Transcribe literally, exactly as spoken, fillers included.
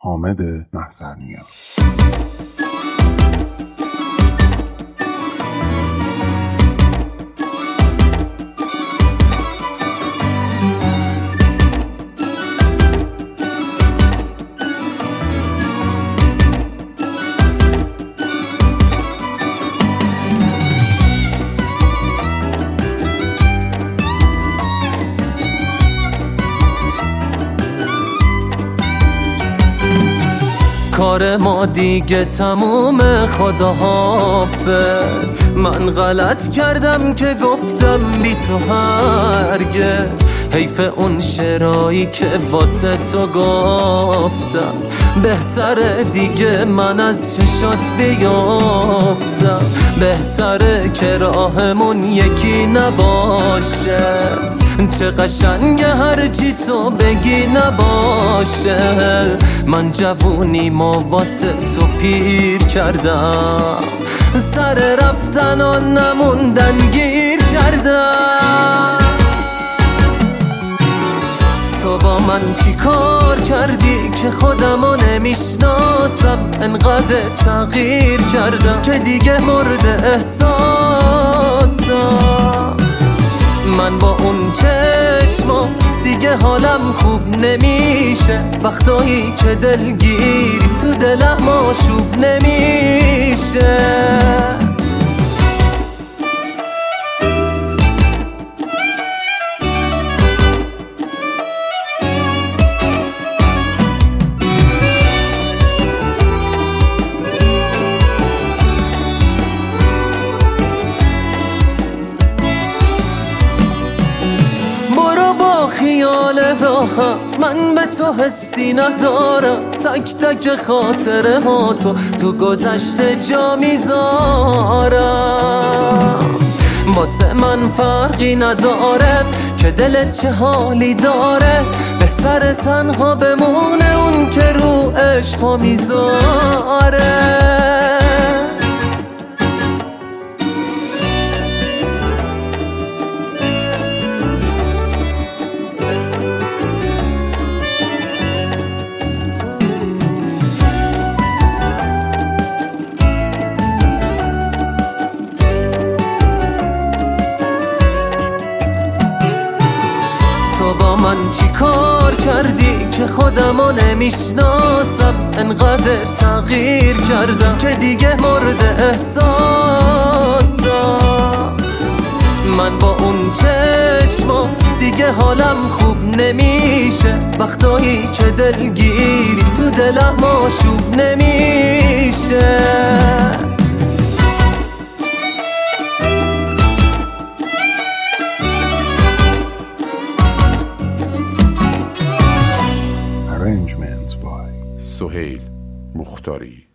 حامد محضرنیا. کار ما دیگه تموم، خدا حافظ. من غلط کردم که گفتم بی تو هرگز. حیف اون شعرایی که واسه تو گفتم. بهتره دیگه من از چشات بیافتم. بهتره که راهمون یکی نباشه. چه قشنگه هرچی تو بگی نباشه. من جوونیمو واسه تو پیر کردم. سر رفتن و نموندن گیر کردم. تو با من چی کار کردی که خودمو نمیشناسم؟ انقدر تغییر کردم که دیگه مورد احساسم. من با اون چشمات دیگه حالم خوب نمیشه. وقتایی که دلگیری تو دلم آشوب نمیشه. خیال راحت من به تو حسی ندارم. تک تک خاطره ها تو تو گذشته جا میذارم. واسه من فرقی نداره که دلت چه حالی داره. بهتره تنها بمونه اون که رو عشقا میذاره. با من چی کار کردی که خودمو نمیشناسم؟ انقدر تغییر کردم که دیگه مورد احساسم. من با اون چشمات دیگه حالم خوب نمیشه. وقتایی که دلگیری تو دلم آشوب نمیشه. Arrangement by سهیل مختاری.